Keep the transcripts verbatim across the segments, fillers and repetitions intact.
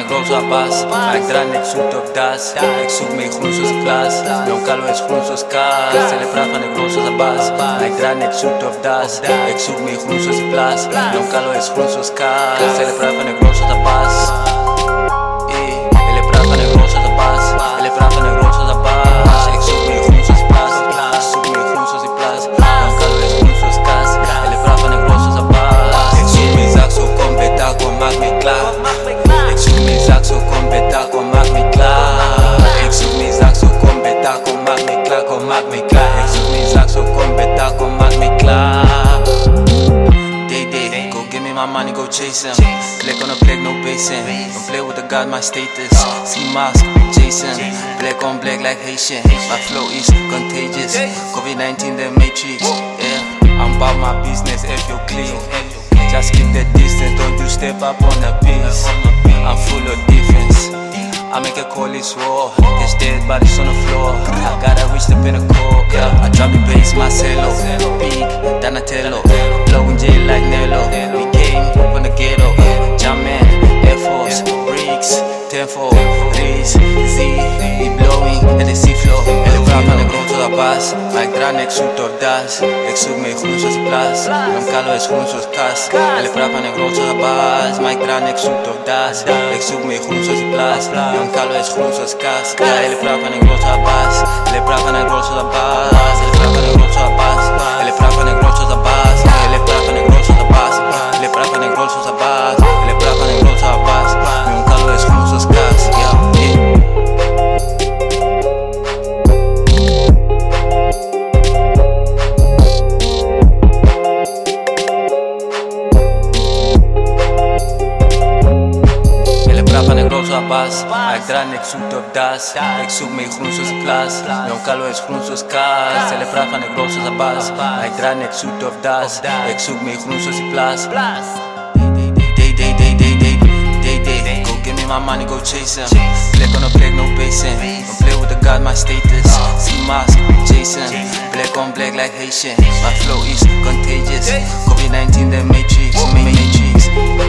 rood zoals bas, maar ik draai niks zoet of das. Ik zoek mee groen zoals glas, Leon Calo is groen zoals kaas. Stel praat van ik rood zoals bas, maar ik draai niks zoet of das. Ik zoek mee groen zoals plas, Leon Calo is groen zoals kaas. Stel praat van ik rood zoals bas. Ele praat van ik rood zoals bas, ele praat van ik rood zoals bas. Ik zoek mee groen zoals plas, ik zoek mee groen zoals plas. Leon Calo is groen zoals kaas, ele praat van ik rood zoals bas. Ik zoek mijn zak zo kom betaco, maak me klaar. Ik zoek mijn zak zo kom betaco, maak me klaar. Ik zoek mijn zak zo kom betaco, maak me klaar, kom maak me klaar. Ik zoek mijn zak zo kom betaco, maak me klaar. Day day, go give me my money, go chase him. Black on a black, no basing. Don't play with the God, my status. See mask, Jason. Black on black like Haitian. My flow is contagious. COVID nineteen, the matrix. Yeah, I'm about my business if you clean. Just keep the distance, don't you step up on the piece. I'm full of defense. I make a call, it's raw. It's dead bodies on the floor. I gotta reach the pinnacle. Yeah, I drop the bass, Marcelo. Big Donatello. Blowing J like Nello. We came from the ghetto. Jamming, Air Force, Bricks, Tenfold, Reese, Z. We blowing at the sea floor. En ik praat van de grond zoals bas. Maar ik draai niks zoet of das. Ik zoek mee groen zoals plas. Leon Calo is groen zoals kas. En ik praat van de grond zoals bas. Maar ik draai niks zoet of das. Ik zoek mee groen zoals plas. Leon Calo is groen zoals kas. Ja, ele praat van de grond zoals bas. Ele praat van de grond zoals bas. Ele praat van de grond zoals bas. Ele praat van de grond zoals bas. Ele praat van de grond zoals bas. Ele praat van de grond zoals bas. Ele praat van de grond zoals bas. Leon Calo is groen zoals kas. Ja, yeah. Maar ik draai niks zoet op das. Ik zoek mee groen zoals plas. Leon Calo is groen zoals kaas. Stel praat van ik rood zoals bas. Maar ik draai niks zoet op das. Ik zoek mee groen zoals plas. Day day day day day day day. Go give me my money, go chase him. Black on a black, no basing. Don't play with the God, my status. See mask, Jason. Black on black like Haitian. My flow is contagious. COVID nineteen, the matrix, matrix.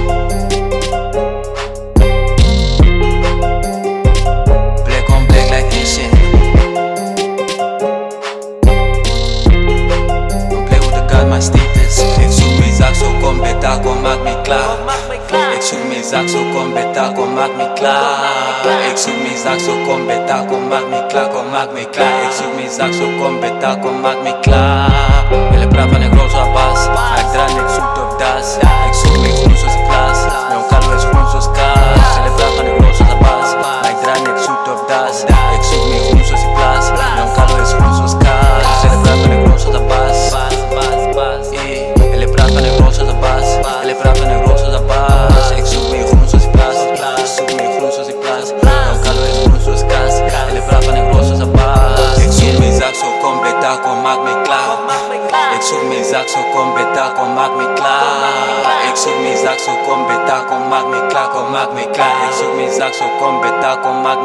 Ik zoek mijn zak zo kom betaco, maak me klaar. Ik zoek mijn zak zo kom betaco, maak me klaar. Ik zoek mijn zak zo kom betaco, maak me klaar, kom maak me klaar. Ik zoek mijn zak zo kom betaco, maak me klaar. Ele praat van ik rood zoals bas, maar ik draai niks zoet op das. Ik zoek mijn groen zoals plas, Leon Calo is groen zoals kaas. Ele praat van ik rood zoals bas, maar ik draai niks zoet op das. Ik zoek mijn groen zoals plas, Leon Calo is groen zoals kaas. Ele praat van ik rood zoals bas. Ele praat van ik rood zoals bas. Ele praat van ik rood zoals bas. Ik zoek mee groen zoals plas. Ik zoek mee groen zoals plas. Leon Calo is groen zoals kaas. Ele praat van ik rood zoals bas. Ik zoek mijn zak zo kom betaco, maak me klaar. Ik zoek mijn zak zo kom betaco, maak me klaar. Ik zoek mijn zak zo kom betaco, maak me klaar, kom maak me klaar. Ik zoek mijn zak zo kom betaco, maak